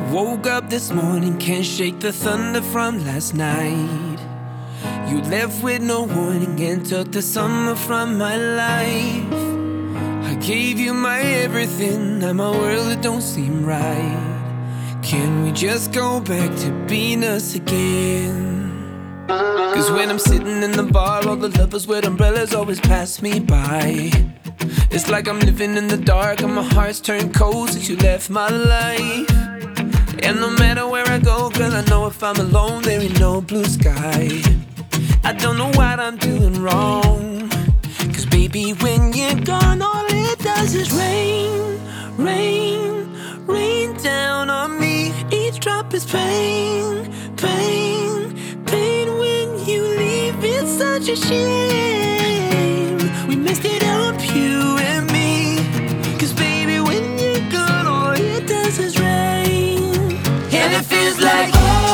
Woke up this morning, can't shake the thunder from last night. You left with no warning and took the summer from my life. I gave you my everything, now my world it don't seem right. Can we just go back to being us again? Cause when I'm sitting in the bar, all the lovers with umbrellas always pass me by. It's like I'm living in the dark and my heart's turned cold since you left my life. And no matter where I go, girl, I know if I'm alone, there ain't no blue sky. I don't know what I'm doing wrong, cause baby, when you're gone, all it does is rain, rain, rain down on me. Each drop is pain, pain, pain. When you leave, it's such a shame. We messed it up, you and me. Cause baby, when you're gone, all it does is rain. And it feels like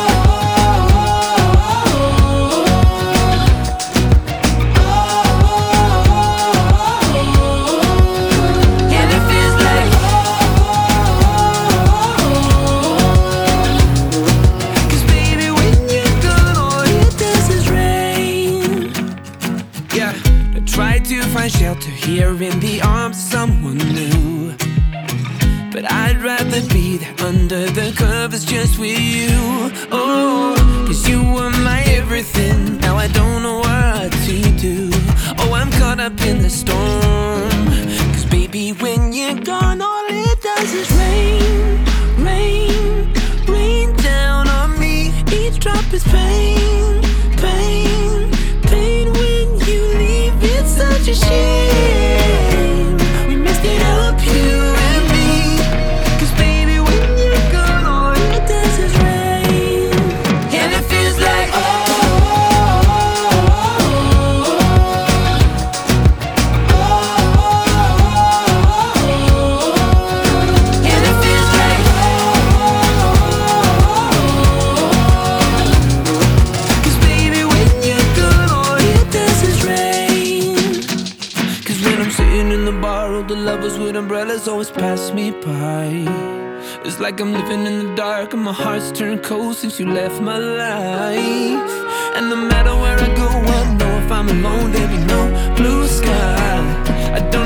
shelter here in the arms of someone new, but I'd rather be there under the covers just with you. Oh, cause you were my everything, now I don't know what to do. Oh, I'm caught up in the storm, cause baby, when you're gone, all it does is rain, rain, rain down on me. Each drop is pain, pain, pain. When you leave, it's such a shame. We messed it up, you and me. Cause baby, when you're gone, all it does is rain. And it feels like and it feels like cause baby, when you're gone, all it does is rain. Cause when I'm sitting in the bar, all the lovers with umbrellas always pass me by. It's like I'm living in the dark and my heart's turned cold since you left my life. And no matter where I go, I know if I'm alone, there be no blue sky. I don't